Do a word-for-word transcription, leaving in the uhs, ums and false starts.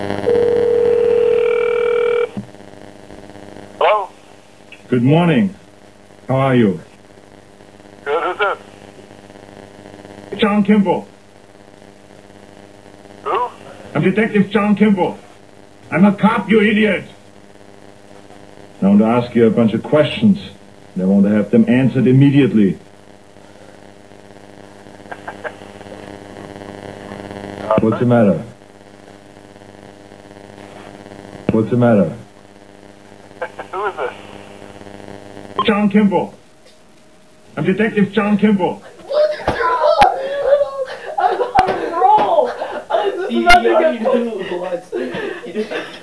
Hello? Good morning. How are you? Good, who's this? John Kimball. Who? I'm Detective John Kimball. I'm a cop, you idiot. I want to ask you a bunch of questions. And I want to have them answered immediately. What's the matter? What's the matter? Who is this? John Kimball. I'm Detective John Kimball. I'm on a roll. This is nothing.